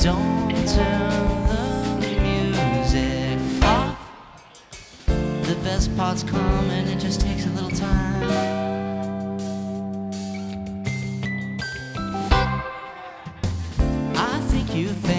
Don't turn the music off. The best part's coming, it just takes a little time. I think you